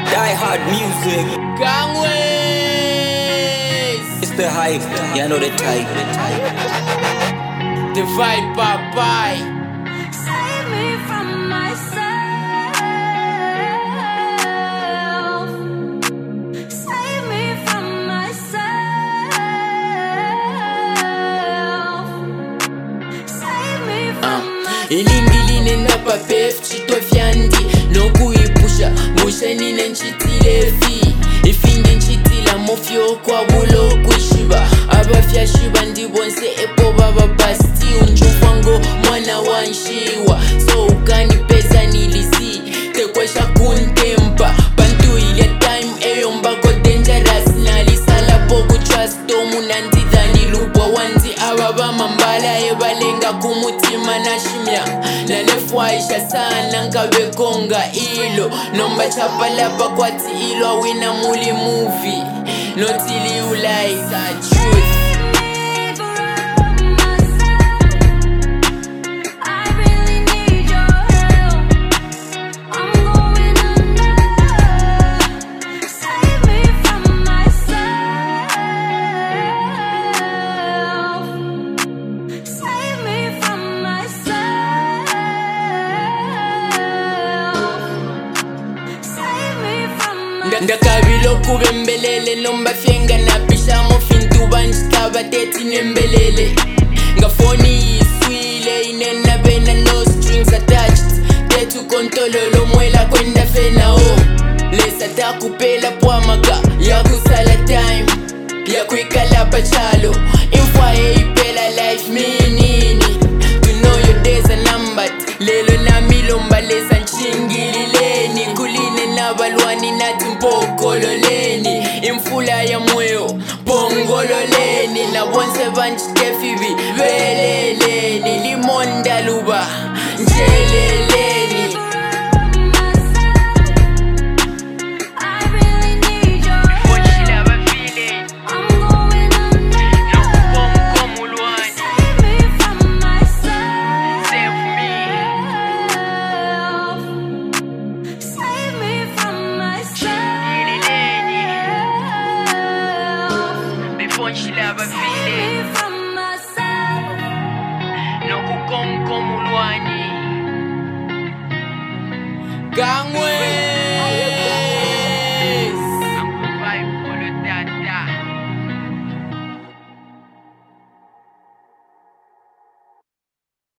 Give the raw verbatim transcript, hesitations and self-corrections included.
Die Hard Music. Gangways. It's the hype, you know the type. The vibe, bye. Save me from myself. Save me from myself. Save me from myself. Ilingiline napa bef chitwa fyandi nokuyipusha musheni nenchitile fi ifingi nchitila mofyo kwa bulo kwishiba abafyashiba ndibonse epo baba basti unjufango mwana wanshiwa so ukanipeza nilisi tekwesha kuntempa bantu ile time eyombako dangerous nalisala poku trust omunandidhani lubwa wanzi ababa mambala ebalenga kumutima nashimya nalefwaisha sana nkabekonga ilo nomba chapalapa kwati ilo awina muli movie notili ulai sa truth. Ndakabilo kubembelele nomba fyenga napisha mofintu banjitaba teti nembelele ngafoni yiswile inena bena no strings attached tetu kontololo mwela kwenda fena o lesa takupela pwamaka yakusala time yakwikala pachalo infwa eipela life minini to know your days are numbered lelo na milomba lesa